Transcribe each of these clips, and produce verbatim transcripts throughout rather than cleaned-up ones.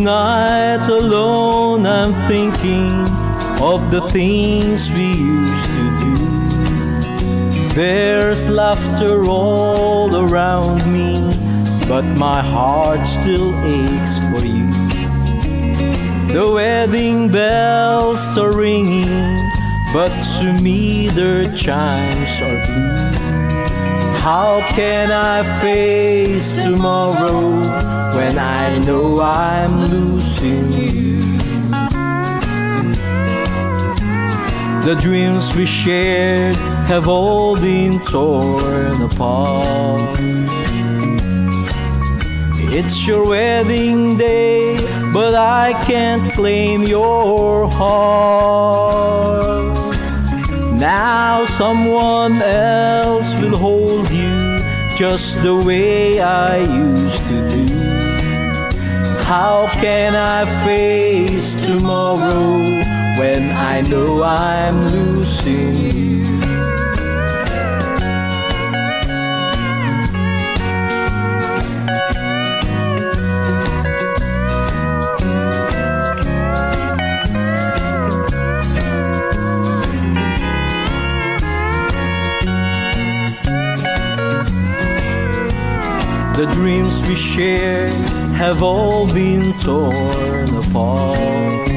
Tonight alone I'm thinking of the things we used to do. There's laughter all around me, but my heart still aches for you. The wedding bells are ringing, but to me their chimes are blue. How can I face tomorrow when I know I'm losing you? The dreams we shared have all been torn apart. It's your wedding day, but I can't claim your heart. Now someone else will hold you just the way I used to do. How can I face tomorrow when I know I'm losing you? The dreams we shared have all been torn apart.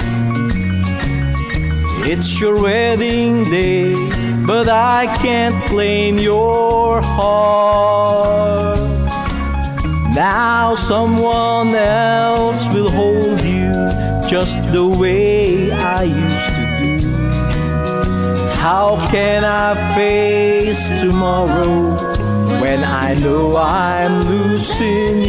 It's your wedding day, but I can't claim your heart. Now someone else will hold you just the way I used to do. How can I face tomorrow when I know I'm losing